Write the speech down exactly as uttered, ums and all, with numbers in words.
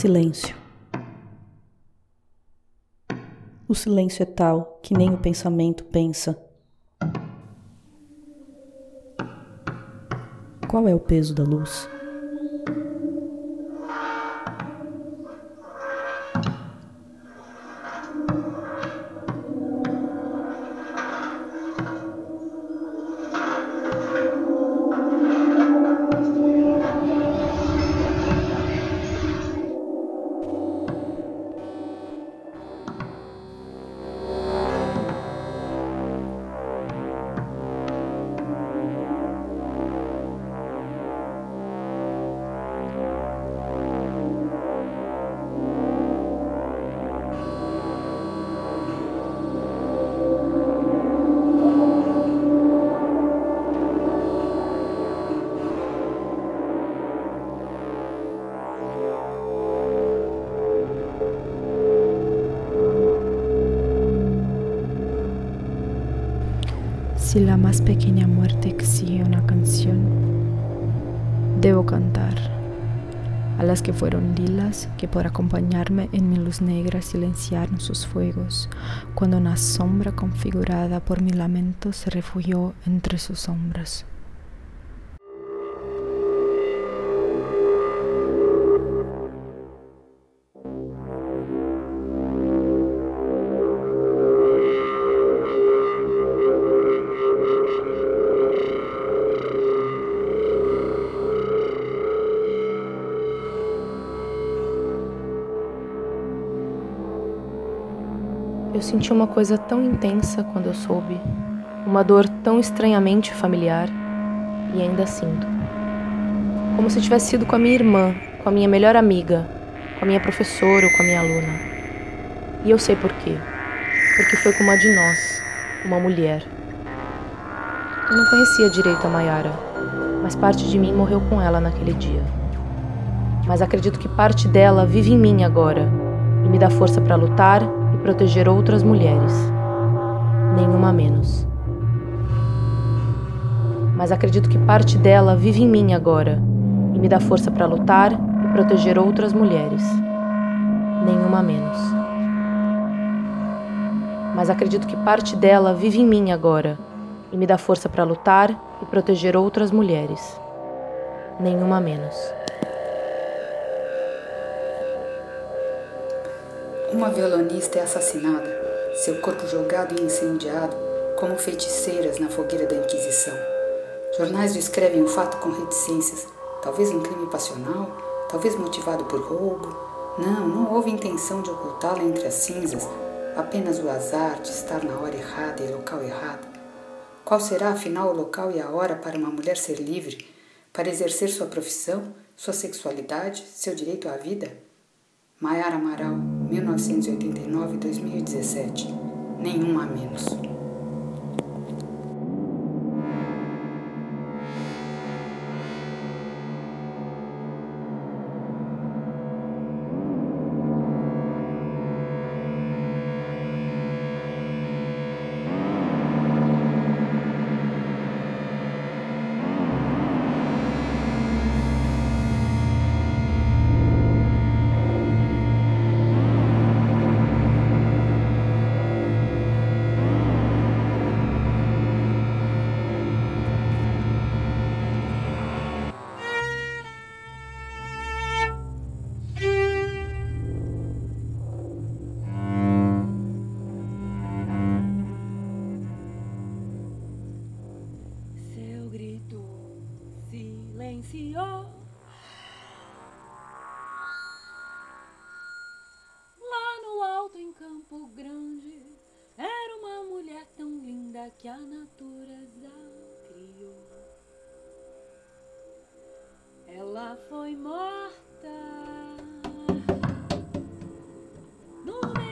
Silêncio. O silêncio é tal que nem o pensamento pensa. Qual é o peso da luz? Si la más pequeña muerte exige una canción, debo cantar a las que fueron lilas, que por acompañarme en mi luz negra silenciaron sus fuegos, cuando una sombra configurada por mi lamento se refugió entre sus sombras. Eu senti uma coisa tão intensa quando eu soube, uma dor tão estranhamente familiar, e ainda sinto. Como se tivesse sido com a minha irmã, com a minha melhor amiga, com a minha professora ou com a minha aluna. E eu sei por quê. Porque foi com uma de nós, uma mulher. Eu não conhecia direito a Mayara, mas parte de mim morreu com ela naquele dia. Mas acredito que parte dela vive em mim agora, e me dá força para lutar e proteger outras mulheres. Nenhuma menos. Mas acredito que parte dela vive em mim agora, e me dá força para lutar e proteger outras mulheres. Nenhuma menos. Mas acredito que parte dela vive em mim agora, e me dá força para lutar e proteger outras mulheres. Nenhuma menos. Uma violonista é assassinada, seu corpo jogado e incendiado como feiticeiras na fogueira da Inquisição. Jornais descrevem o fato com reticências, talvez um crime passional, talvez motivado por roubo. Não, não houve intenção de ocultá-la entre as cinzas, apenas o azar de estar na hora errada e local errado. Qual será, afinal, o local e a hora para uma mulher ser livre, para exercer sua profissão, sua sexualidade, seu direito à vida? Mayara Amaral, mil novecentos e oitenta e nove a dois mil e dezessete. Nenhuma a menos. Silenciou. Lá no alto em Campo Grande era uma mulher tão linda que a natureza criou. Ela foi morta no meio